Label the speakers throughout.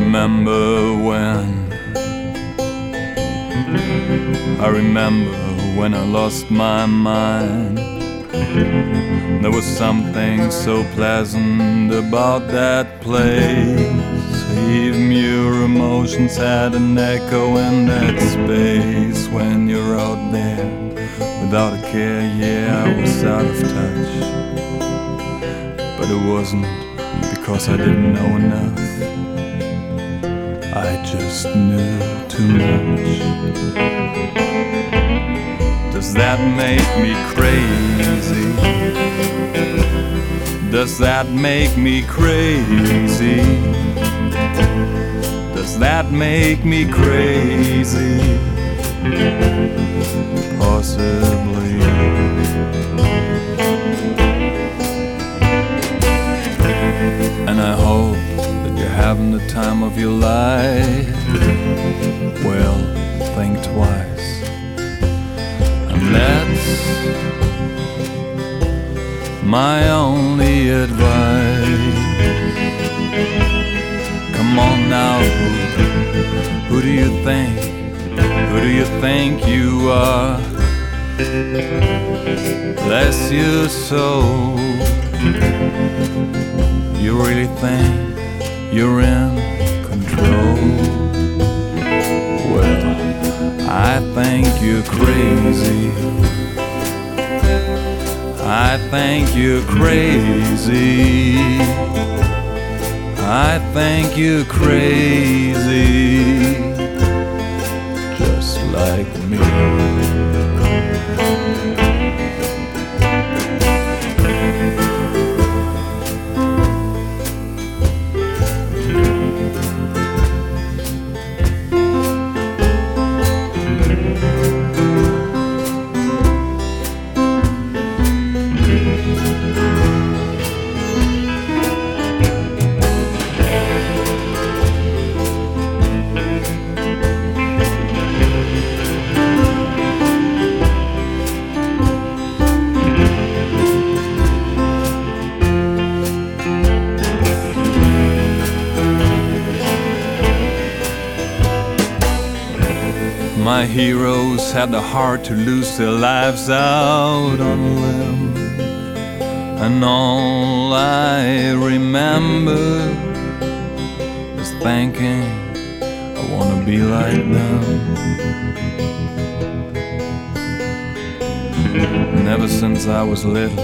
Speaker 1: remember when I lost my mind. There was something so pleasant about that place. Even your emotions had an echo in that space. When you're out there without a care, yeah, I was out of touch. But it wasn't because I didn't know enough. I just knew too much. Does that make me crazy? Does that make me crazy? Does that make me crazy? Possibly. And I hope that you're having the time of your life. Well, think twice. And that's my only advice. Come on now, who do you think? Who do you think you are? Bless your soul. You really think you're in control? Well, I think you're crazy. I think you're crazy. I think you're crazy, just like me. My heroes had the heart to lose their lives out on a limb. And all I remember is thinking I wanna be like them. And ever since I was little,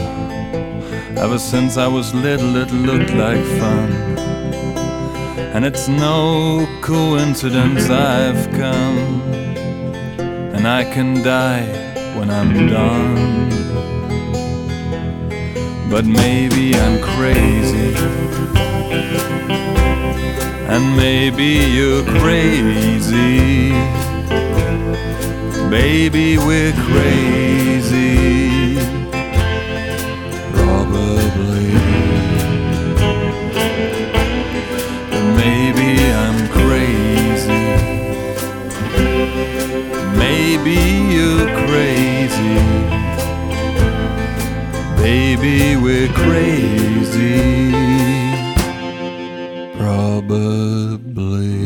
Speaker 1: it looked like fun. And it's no coincidence I've come. And I can die when I'm done. But maybe I'm crazy, and maybe you're crazy. Baby, we're crazy, probably. But maybe I'm crazy. Maybe you're crazy. Baby, we're crazy, probably.